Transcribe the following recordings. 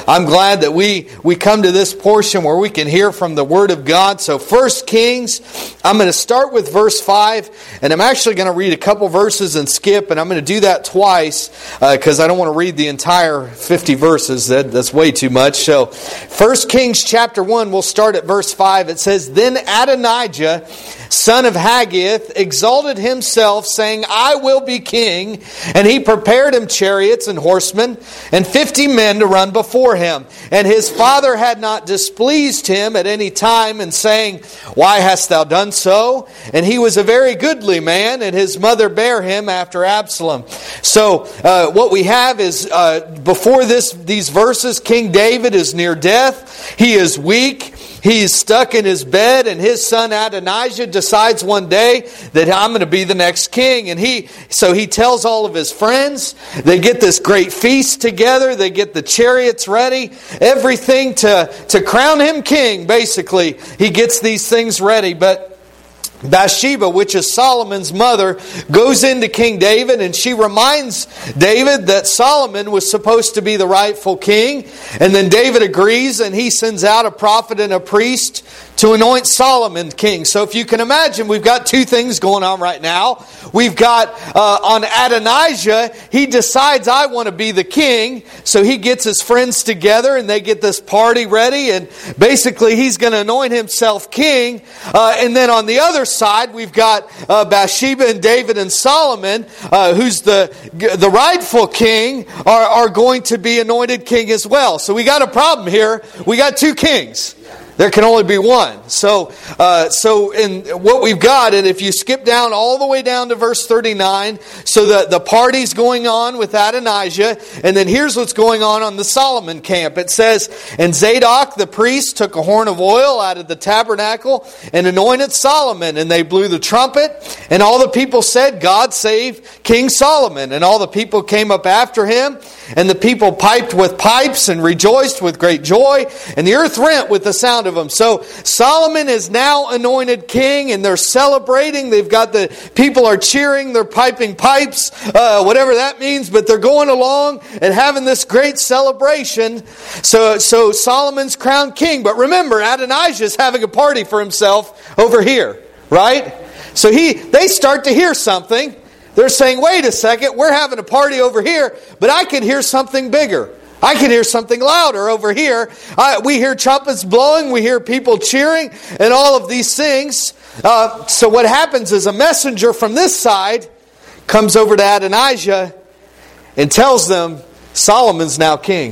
I'm glad that we come to this portion where we can hear from the Word of God. So 1 Kings, I'm going to start with verse 5, and I'm actually going to read a couple verses and skip, and I'm going to do that twice because I don't want to read the entire 50 verses. That's way too much. So 1 Kings chapter 1, we'll start at verse 5. It says, Then Adonijah, son of Haggith, exalted himself, saying, I will be king. And he prepared him chariots and horsemen, and 50 men to run before him. And his father had not displeased him at any time, in saying, Why hast thou done so? And he was a very goodly man, and his mother bare him after Absalom. So what we have is, before these verses, King David is near death. He is weak. He's stuck in his bed, and his son Adonijah decides one day that I'm going to be the next king. And so he tells all of his friends. They get this great feast together. They get the chariots ready. Everything to crown him king, basically. He gets these things ready. But Bathsheba, which is Solomon's mother, goes into King David, and she reminds David that Solomon was supposed to be the rightful king. And then David agrees, and he sends out a prophet and a priest to anoint Solomon king. So if you can imagine, we've got two things going on right now. We've got on Adonijah, he decides, I want to be the king. So he gets his friends together, and they get this party ready, and basically he's going to anoint himself king. And then on the other side, we've got Bathsheba and David and Solomon, who's the rightful king, are going to be anointed king as well. So we got a problem here. We got two kings. There can only be one. So in what we've got, and if you skip down all the way down to verse 39, so the party's going on with Adonijah, and then here's what's going on the Solomon camp. It says, And Zadok the priest took a horn of oil out of the tabernacle and anointed Solomon, and they blew the trumpet, and all the people said, God save King Solomon. And all the people came up after him, and the people piped with pipes and rejoiced with great joy, and the earth rent with the sound of them. So Solomon is now anointed king, and they're celebrating. They've got the people are cheering, they're piping pipes, whatever that means, but they're going along and having this great celebration. So Solomon's crowned king. But remember, Adonijah is having a party for himself over here, right? So they start to hear something. They're saying, wait a second, we're having a party over here, but I can hear something bigger. I can hear something louder over here. We hear trumpets blowing, we hear people cheering, and all of these things. So what happens is a messenger from this side comes over to Adonijah and tells them, Solomon's now king.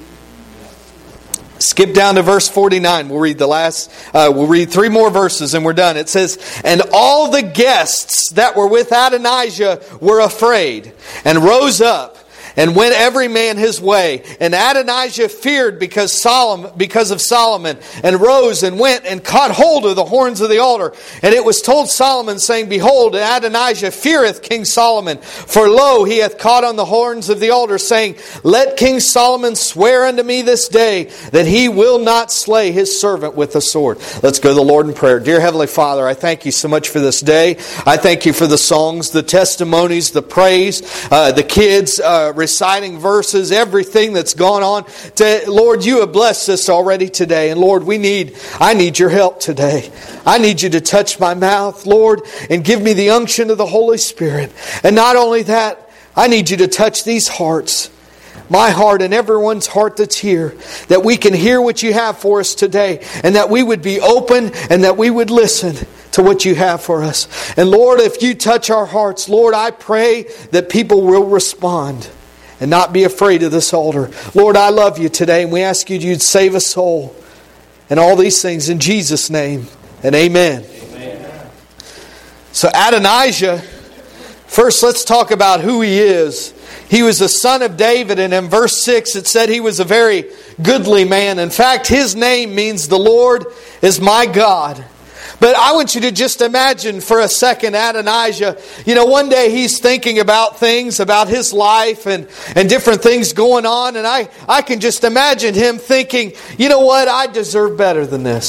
Skip down to verse 49. We'll read we'll read 3 more verses and we're done. It says, And all the guests that were with Adonijah were afraid and rose up and went every man his way. And Adonijah feared because of Solomon, and rose and went and caught hold of the horns of the altar. And it was told Solomon, saying, Behold, Adonijah feareth King Solomon. For lo, he hath caught on the horns of the altar, saying, Let King Solomon swear unto me this day that he will not slay his servant with the sword. Let's go to the Lord in prayer. Dear Heavenly Father, I thank you so much for this day. I thank you for the songs, the testimonies, the praise, the kids reciting verses, everything that's gone on. Lord, you have blessed us already today. And Lord, I need your help today. I need you to touch my mouth, Lord, and give me the unction of the Holy Spirit. And not only that, I need you to touch these hearts, my heart and everyone's heart that's here, that we can hear what you have for us today, and that we would be open and that we would listen to what you have for us. And Lord, if you touch our hearts, Lord, I pray that people will respond and not be afraid of this altar. Lord, I love you today, and we ask you'd save a soul. And all these things in Jesus' name, and amen. Amen. So Adonijah, first let's talk about who he is. He was a son of David, and in verse 6 it said he was a very goodly man. In fact, his name means the Lord is my God. But I want you to just imagine for a second Adonijah. One day he's thinking about things, about his life and different things going on. And I can just imagine him thinking, you know what, I deserve better than this.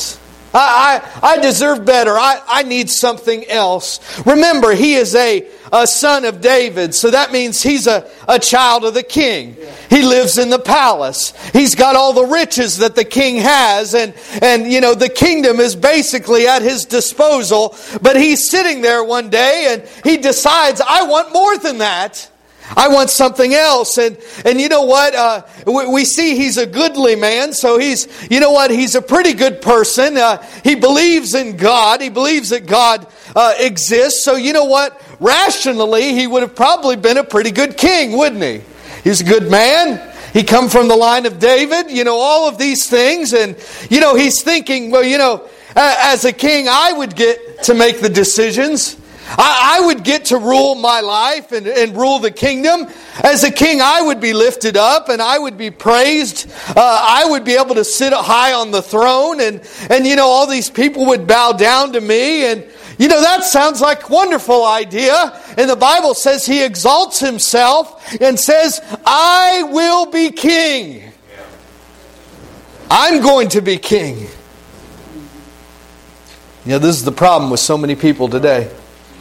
I deserve better. I need something else. Remember, he is a son of David, so that means he's a child of the king. He lives in the palace. He's got all the riches that the king has, and the kingdom is basically at his disposal. But he's sitting there one day and he decides, I want more than that. I want something else. And you know what? We see he's a goodly man. So he's a pretty good person. He believes in God. He believes that God exists. So you know what? Rationally, he would have probably been a pretty good king, wouldn't he? He's a good man. He come from the line of David. All of these things. And, he's thinking, well, as a king, I would get to make the decisions. I would get to rule my life and rule the kingdom. As a king, I would be lifted up and I would be praised. I would be able to sit high on the throne and all these people would bow down to me. And, that sounds like a wonderful idea. And the Bible says he exalts himself and says, I will be king. I'm going to be king. This is the problem with so many people today.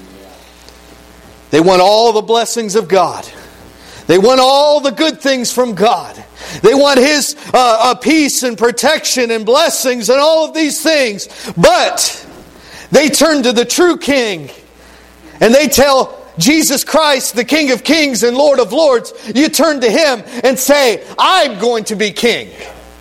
They want all the blessings of God. They want all the good things from God. They want His peace and protection and blessings and all of these things. But they turn to the true King and they tell Jesus Christ, the King of Kings and Lord of Lords, you turn to Him and say, I'm going to be king.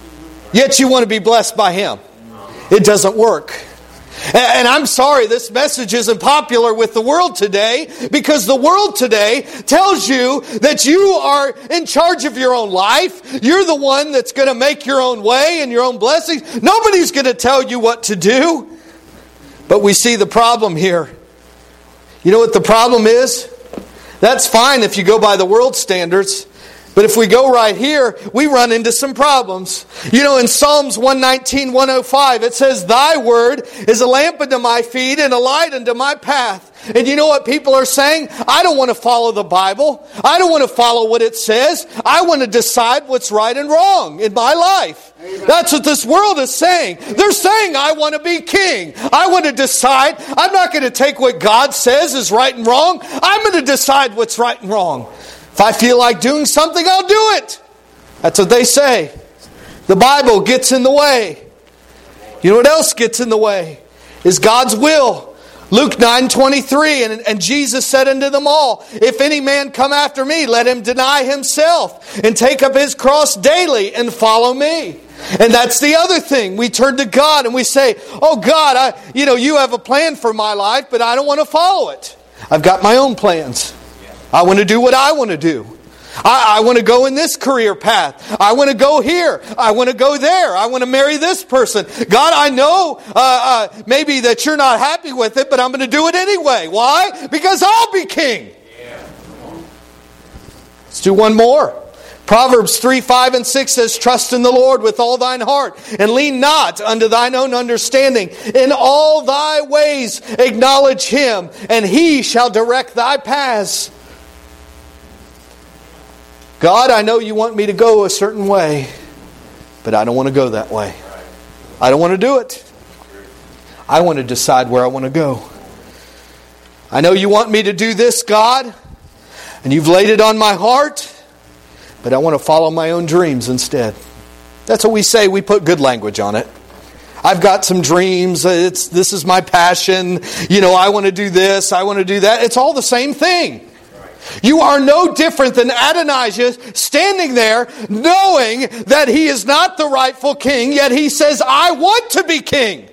Yet you want to be blessed by Him. It doesn't work. And I'm sorry, this message isn't popular with the world today because the world today tells you that you are in charge of your own life. You're the one that's going to make your own way and your own blessings. Nobody's going to tell you what to do. But we see the problem here. You know what the problem is? That's fine if you go by the world standards. But if we go right here, we run into some problems. In Psalms 119, 105, it says, Thy word is a lamp unto my feet and a light unto my path. And you know what people are saying? I don't want to follow the Bible. I don't want to follow what it says. I want to decide what's right and wrong in my life. Amen. That's what this world is saying. They're saying, I want to be king. I want to decide. I'm not going to take what God says is right and wrong. I'm going to decide what's right and wrong. If I feel like doing something, I'll do it. That's what they say. The Bible gets in the way. You know what else gets in the way? Is God's will. Luke 9:23, and Jesus said unto them all, If any man come after me, let him deny himself and take up his cross daily and follow me. And that's the other thing. We turn to God and we say, oh God, you have a plan for my life, but I don't want to follow it. I've got my own plans. I want to do what I want to do. I want to go in this career path. I want to go here. I want to go there. I want to marry this person. God, I know maybe that you're not happy with it, but I'm going to do it anyway. Why? Because I'll be king. Let's do one more. Proverbs 3, 5, and 6 says, Trust in the Lord with all thine heart, and lean not unto thine own understanding. In all thy ways acknowledge Him, and He shall direct thy paths. God, I know you want me to go a certain way, but I don't want to go that way. I don't want to do it. I want to decide where I want to go. I know you want me to do this, God, and you've laid it on my heart, but I want to follow my own dreams instead. That's what we say. We put good language on it. I've got some dreams. This is my passion. I want to do this. I want to do that. It's all the same thing. You are no different than Adonijah standing there knowing that he is not the rightful king, yet he says, I want to be king.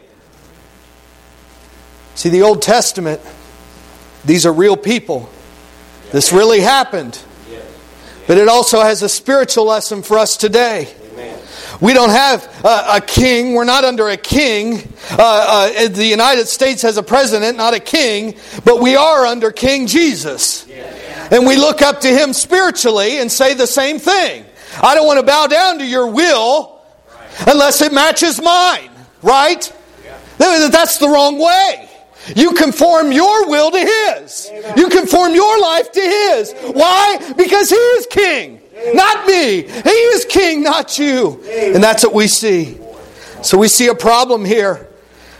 See, the Old Testament, these are real people. This really happened. But it also has a spiritual lesson for us today. We don't have a king. We're not under a king. The United States has a president, not a king. But we are under King Jesus. And we look up to Him spiritually and say the same thing. I don't want to bow down to your will unless it matches mine. Right? That's the wrong way. You conform your will to His. You conform your life to His. Why? Because He is king, not me. He is king, not you. And that's what we see. So we see a problem here.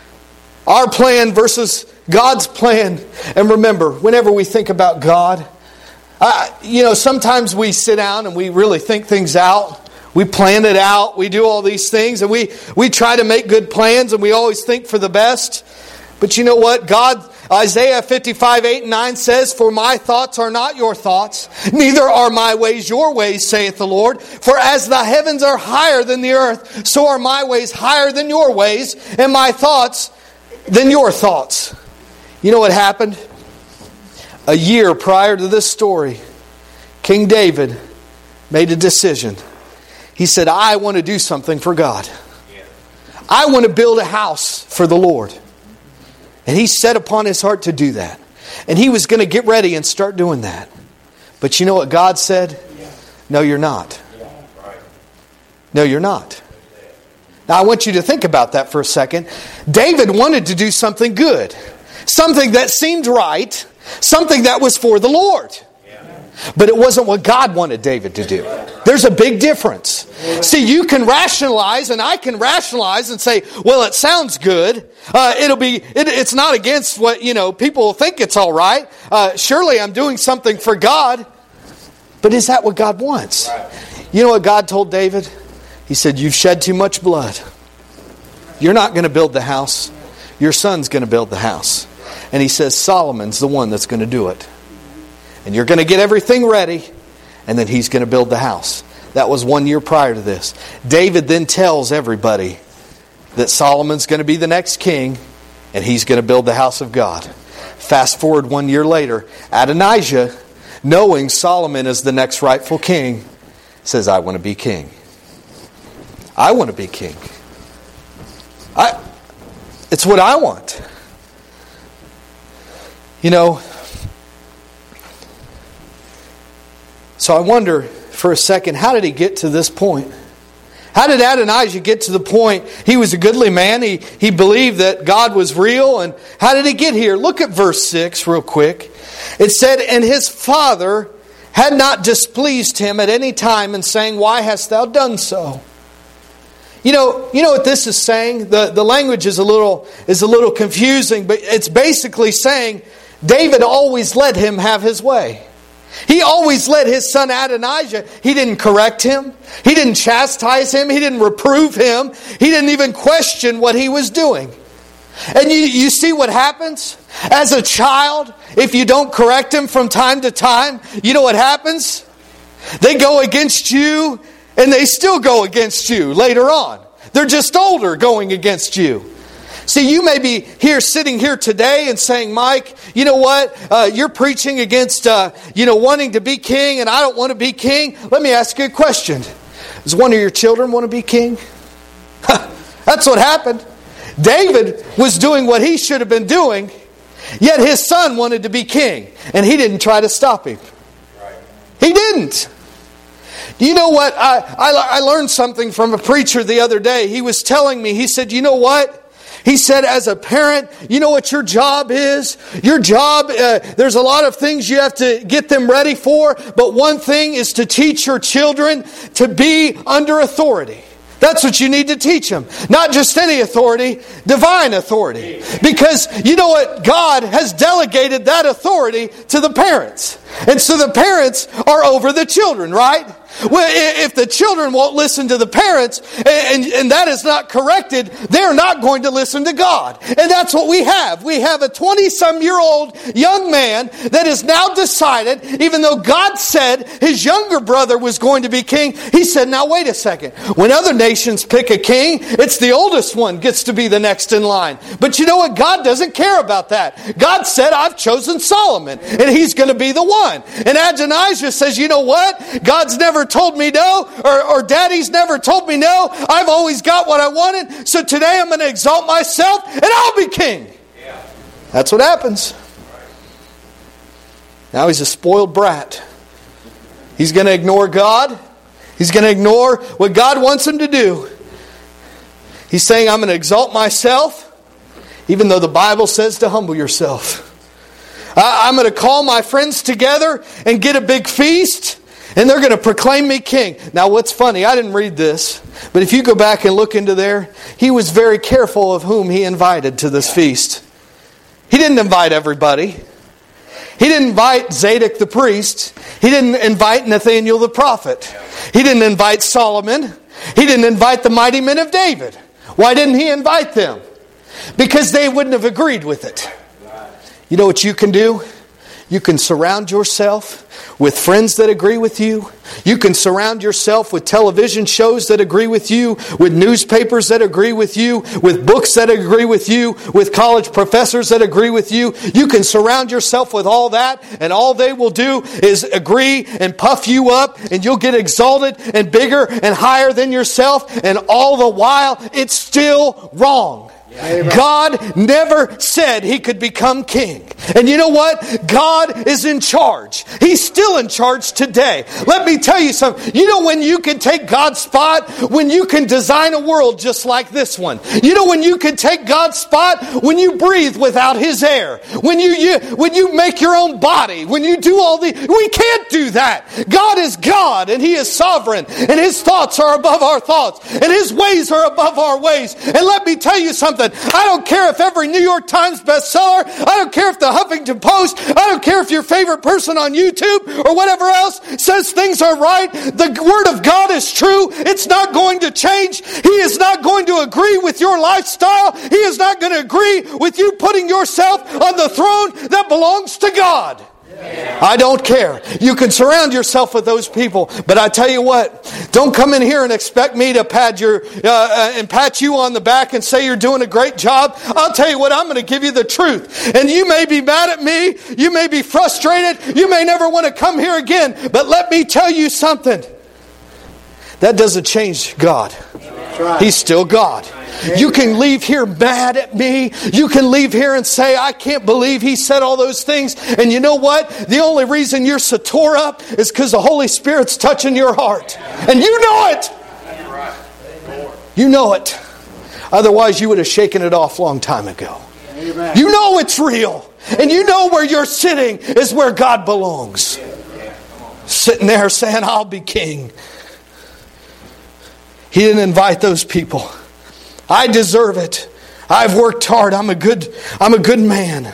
Our plan versus God's plan. And remember, whenever we think about God, sometimes we sit down and we really think things out. We plan it out. We do all these things. And we try to make good plans. And we always think for the best. But you know what? God, Isaiah 55:8-9 says, "For my thoughts are not your thoughts, neither are my ways your ways, saith the Lord. For as the heavens are higher than the earth, so are my ways higher than your ways, and my thoughts than your thoughts." You know what happened? A year prior to this story, King David made a decision. He said, I want to do something for God. I want to build a house for the Lord. And he set upon his heart to do that. And he was going to get ready and start doing that. But you know what God said? No, you're not. No, you're not. Now I want you to think about that for a second. David wanted to do something good. Something that seemed right. Something that was for the Lord. But it wasn't what God wanted David to do. There's a big difference. See, you can rationalize, and I can rationalize and say, well, it sounds good. It's not against what, people think it's all right. Surely I'm doing something for God. But is that what God wants? You know what God told David? He said, you've shed too much blood. You're not going to build the house. Your son's going to build the house. And he says, Solomon's the one that's going to do it. And you're going to get everything ready, and then he's going to build the house. That was 1 year prior to this. David then tells everybody that Solomon's going to be the next king, and he's going to build the house of God. Fast forward 1 year later, Adonijah, knowing Solomon is the next rightful king, says, I want to be king. I want to be king. It's what I want. So I wonder for a second, how did he get to this point? How did Adonijah get to the point? He was a goodly man. He believed that God was real. And how did he get here? Look at verse 6 real quick. It said, and his father had not displeased him at any time in saying, why hast thou done so? You know what this is saying? The language is a little confusing, but it's basically saying David always let him have his way. He always let his son Adonijah. He didn't correct him. He didn't chastise him. He didn't reprove him. He didn't even question what he was doing. And you see what happens? As a child, if you don't correct him from time to time, you know what happens? They go against you, and they still go against you later on. They're just older going against you. See, you may be sitting here today and saying, Mike, you know what? You're preaching against, wanting to be king, and I don't want to be king. Let me ask you a question. Does one of your children want to be king? That's what happened. David was doing what he should have been doing, yet his son wanted to be king, and he didn't try to stop him. He didn't. Do you know what? I learned something from a preacher the other day. He was telling me, he said, you know what? He said, as a parent, you know what your job is? Your job, there's a lot of things you have to get them ready for, but one thing is to teach your children to be under authority. That's what you need to teach them. Not just any authority, divine authority. Because you know what? God has delegated that authority to the parents. And so the parents are over the children, right? Well, if the children won't listen to the parents, and that is not corrected, they're not going to listen to God. And that's what we have. We have a 20-some-year-old young man that has now decided, even though God said his younger brother was going to be king, he said, now wait a second. When other nations pick a king, it's the oldest one gets to be the next in line. But you know what? God doesn't care about that. God said, I've chosen Solomon, and he's going to be the one. And Adonijah says, you know what? God's never told me no, or daddy's never told me no. I've always got what I wanted, so today I'm going to exalt myself and I'll be king. Yeah. That's what happens. Now he's a spoiled brat. He's going to ignore God. He's going to ignore what God wants him to do. He's saying, I'm going to exalt myself, even though the Bible says to humble yourself. I'm going to call my friends together and get a big feast. And they're going to proclaim me king. Now what's funny, I didn't read this, but if you go back and look into there, he was very careful of whom he invited to this feast. He didn't invite everybody. He didn't invite Zadok the priest. He didn't invite Nathaniel the prophet. He didn't invite Solomon. He didn't invite the mighty men of David. Why didn't he invite them? Because they wouldn't have agreed with it. You know what you can do? You can surround yourself with friends that agree with you. You can surround yourself with television shows that agree with you, with newspapers that agree with you, with books that agree with you, with college professors that agree with you. You can surround yourself with all that, and all they will do is agree and puff you up, and you'll get exalted and bigger and higher than yourself, and all the while it's still wrong. God never said he could become king. And you know what? God is in charge. He's still in charge today. Let me tell you something. You know when you can take God's spot? When you can design a world just like this one. You know when you can take God's spot? When you breathe without His air. When you make your own body. When you do all the... We can't do that. God is God and He is sovereign. And His thoughts are above our thoughts. And His ways are above our ways. And let me tell you something. I don't care if every New York Times bestseller, I don't care if the Huffington Post, I don't care if your favorite person on YouTube or whatever else says things are right. The Word of God is true. It's not going to change. He is not going to agree with your lifestyle. He is not going to agree with you putting yourself on the throne that belongs to God. I don't care. You can surround yourself with those people, but I tell you what, don't come in here and expect me to pat you on the back and say you're doing a great job. I'll tell you what, I'm going to give you the truth. And you may be mad at me, you may be frustrated, you may never want to come here again, but let me tell you something. That doesn't change God. He's still God. You can leave here mad at me. You can leave here and say, I can't believe he said all those things. And you know what? The only reason you're so tore up is because the Holy Spirit's touching your heart. And you know it. You know it. Otherwise, you would have shaken it off a long time ago. You know it's real. And you know where you're sitting is where God belongs. Sitting there saying, I'll be king. He didn't invite those people. I deserve it. I've worked hard. I'm a good man.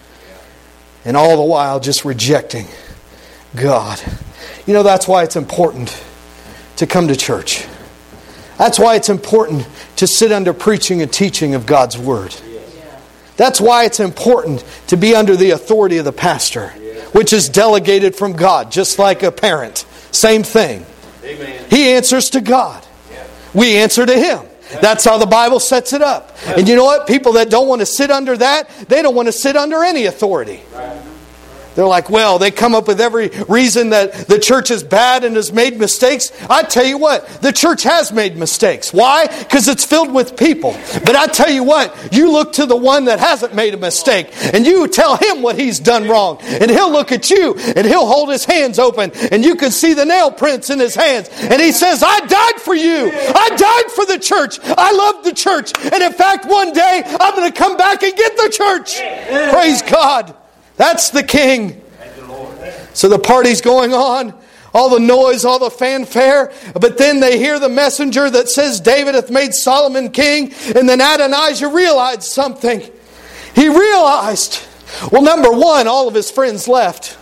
And all the while just rejecting God. You know, that's why it's important to come to church. That's why it's important to sit under preaching and teaching of God's Word. That's why it's important to be under the authority of the pastor, which is delegated from God, just like a parent. Same thing. Amen. He answers to God. We answer to Him. That's how the Bible sets it up. And you know what? People that don't want to sit under that, they don't want to sit under any authority. They're like, well, they come up with every reason that the church is bad and has made mistakes. I tell you what, the church has made mistakes. Why? Because it's filled with people. But I tell you what, you look to the one that hasn't made a mistake and you tell him what he's done wrong. And he'll look at you and he'll hold his hands open and you can see the nail prints in his hands. And he says, I died for you. I died for the church. I love the church. And in fact, one day I'm going to come back and get the church. Praise God. That's the king. So the party's going on, all the noise, all the fanfare, but then they hear the messenger that says David hath made Solomon king, and then Adonijah realized something. He realized, well, number one, all of his friends left.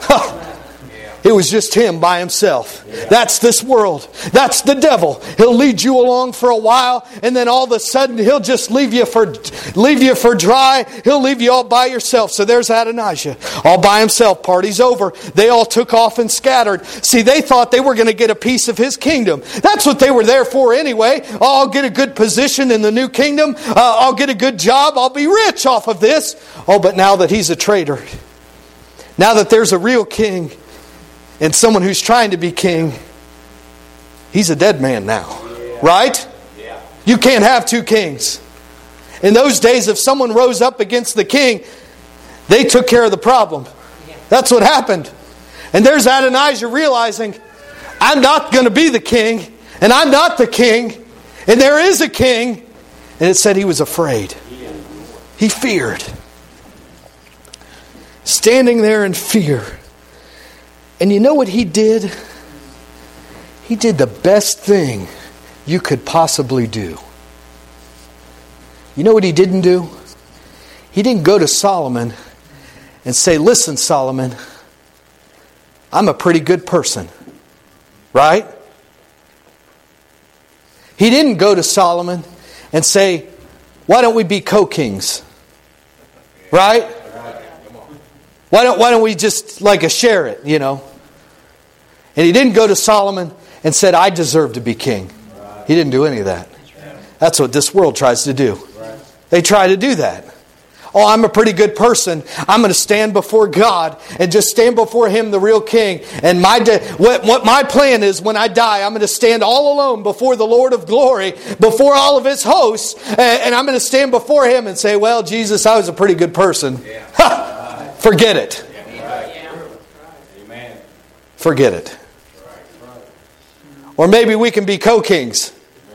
It was just him by himself. That's this world. That's the devil. He'll lead you along for a while, and then all of a sudden he'll just leave you for dry. He'll leave you all by yourself. So there's Adonijah, all by himself. Party's over. They all took off and scattered. See, they thought they were going to get a piece of his kingdom. That's what they were there for anyway. Oh, I'll get a good position in the new kingdom. I'll get a good job. I'll be rich off of this. Oh, but now that he's a traitor, now that there's a real king, and someone who's trying to be king, he's a dead man now. Right? You can't have two kings. In those days, if someone rose up against the king, they took care of the problem. That's what happened. And there's Adonijah realizing, I'm not going to be the king, and I'm not the king, and there is a king. And it said he was afraid. He feared. Standing there in fear. And you know what he did? He did the best thing you could possibly do. You know what he didn't do? He didn't go to Solomon and say, listen, Solomon, I'm a pretty good person. Right? He didn't go to Solomon and say, why don't we be co-kings? Right? Why don't we just share it, you know? And he didn't go to Solomon and said, I deserve to be king. He didn't do any of that. That's what this world tries to do. They try to do that. Oh, I'm a pretty good person. I'm going to stand before God and just stand before Him, the real King. And what my plan is when I die, I'm going to stand all alone before the Lord of glory, before all of His hosts, and I'm going to stand before Him and say, well, Jesus, I was a pretty good person. Ha! Forget it. Forget it. Or maybe we can be co-kings.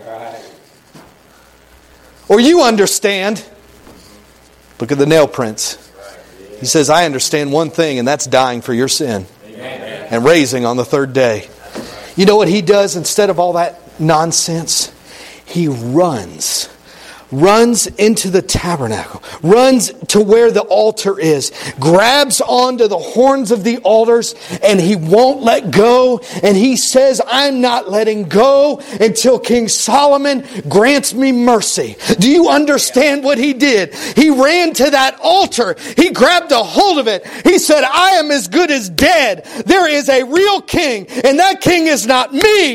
Or you understand. Look at the nail prints. He says, I understand one thing, and that's dying for your sin. Amen. And raising on the third day. You know what he does instead of all that nonsense? He runs into the tabernacle, runs to where the altar is, grabs onto the horns of the altars, and he won't let go. And he says, I'm not letting go until King Solomon grants me mercy. Do you understand what he did? He ran to that altar. He grabbed a hold of it. He said, I am as good as dead. There is a real king, and that king is not me.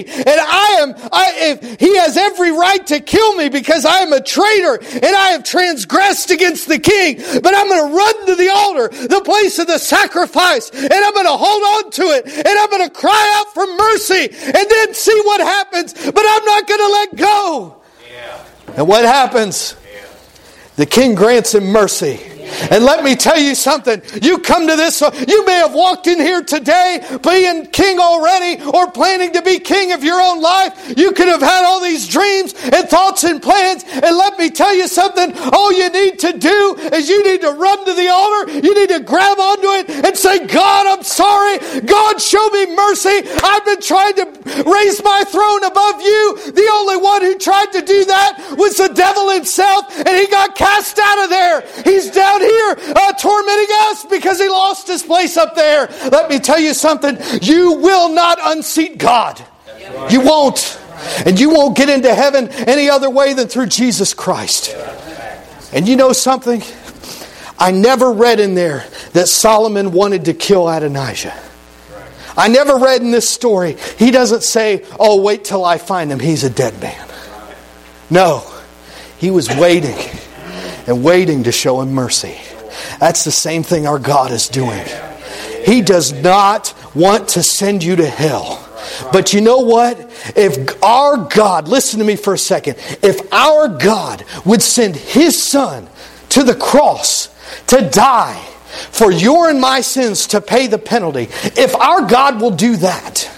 And he has every right to kill me because I am a traitor and I have transgressed against the king. But I'm going to run to the altar, the place of the sacrifice, and I'm going to hold on to it, and I'm going to cry out for mercy and then see what happens. But I'm not going to let go. Yeah. And what happens? Yeah. The king grants him mercy. And let me tell you something. You come to this, you may have walked in here today being king already or planning to be king of your own life. You could have had all these dreams and thoughts and plans. And let me tell you something. All you need to do is you need to run to the altar. You need to grab onto it and say, God, I'm sorry. God, show me mercy. I've been trying to raise my throne above you. The only one who tried to do that was the devil himself. And he got cast out of there. He's down here tormenting us because he lost his place up there. Let me tell you something. You will not unseat God. You won't. And you won't get into heaven any other way than through Jesus Christ. And you know something? I never read in there that Solomon wanted to kill Adonijah. I never read in this story. He doesn't say, oh, wait till I find him. He's a dead man. No. He was waiting and waiting to show him mercy. That's the same thing our God is doing. He does not want to send you to hell. But you know what? If our God, listen to me for a second, if our God would send His Son to the cross to die for your and my sins to pay the penalty, if our God will do that,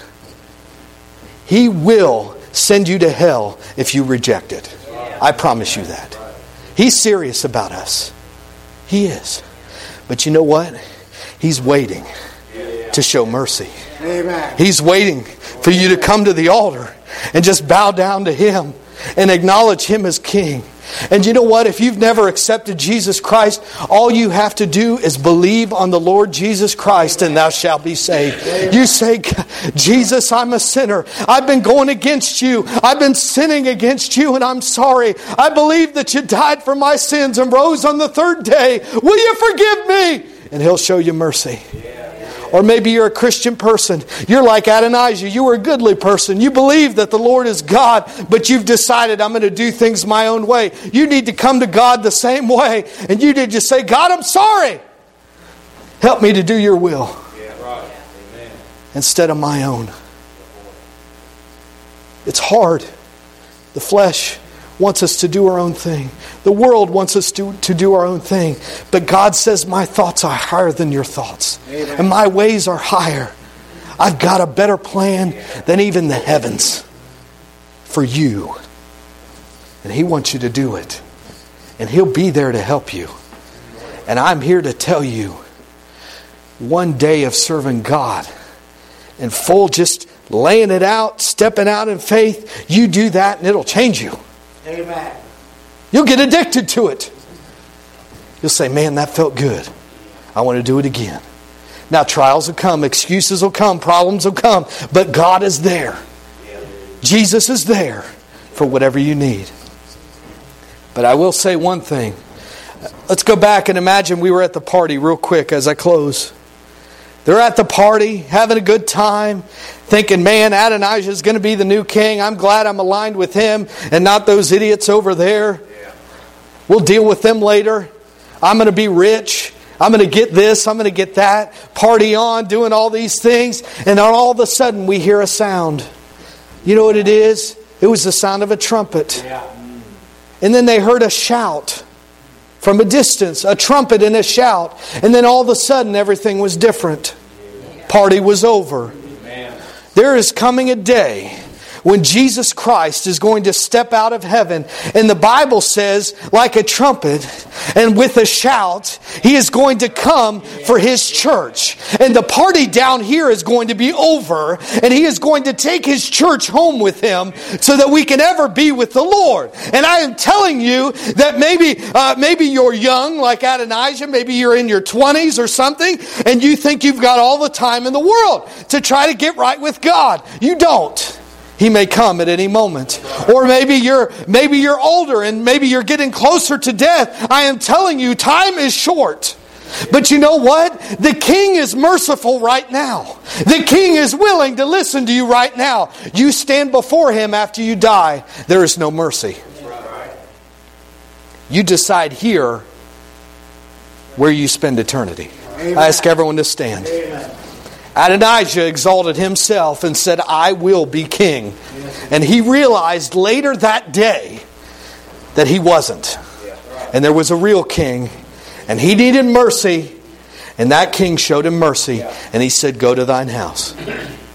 He will send you to hell if you reject it. I promise you that. He's serious about us. He is. But you know what? He's waiting to show mercy. Amen. He's waiting for you to come to the altar and just bow down to Him and acknowledge Him as King. And you know what? If you've never accepted Jesus Christ, all you have to do is believe on the Lord Jesus Christ and thou shalt be saved. You say, Jesus, I'm a sinner. I've been going against you. I've been sinning against you and I'm sorry. I believe that you died for my sins and rose on the third day. Will you forgive me? And He'll show you mercy. Or maybe you're a Christian person. You're like Adonijah. You were a goodly person. You believe that the Lord is God, but you've decided, I'm going to do things my own way. You need to come to God the same way. And you need to say, God, I'm sorry. Help me to do your will. Instead of my own. It's hard. The flesh wants us to do our own thing. The world wants us to do our own thing. But God says, my thoughts are higher than your thoughts. Amen. And my ways are higher. I've got a better plan than even the heavens for you. And He wants you to do it. And He'll be there to help you. And I'm here to tell you, one day of serving God in full, just laying it out, stepping out in faith. You do that and it'll change you. Amen. You'll get addicted to it. You'll say, man, that felt good. I want to do it again. Now trials will come, excuses will come, problems will come, but God is there. Jesus is there for whatever you need. But I will say one thing. Let's go back and imagine we were at the party real quick as I close. They're at the party, having a good time, thinking, man, Adonijah is going to be the new king. I'm glad I'm aligned with him and not those idiots over there. We'll deal with them later. I'm going to be rich. I'm going to get this. I'm going to get that. Party on, doing all these things. And then all of a sudden we hear a sound. You know what it is? It was the sound of a trumpet. And then they heard a shout from a distance, a trumpet and a shout. And then all of a sudden everything was different. Party was over. There is coming a day when Jesus Christ is going to step out of heaven. And the Bible says, like a trumpet and with a shout, He is going to come for His church. And the party down here is going to be over. And He is going to take His church home with Him so that we can ever be with the Lord. And I am telling you that maybe you're young like Adonijah. Maybe you're in your 20s or something. And you think you've got all the time in the world to try to get right with God. You don't. He may come at any moment. Or maybe you're older and maybe you're getting closer to death. I am telling you, time is short. But you know what? The King is merciful right now. The King is willing to listen to you right now. You stand before Him after you die. There is no mercy. You decide here where you spend eternity. I ask everyone to stand. Adonijah exalted himself and said, I will be king. And he realized later that day that he wasn't. And there was a real king. And he needed mercy. And that king showed him mercy. And he said, go to thine house.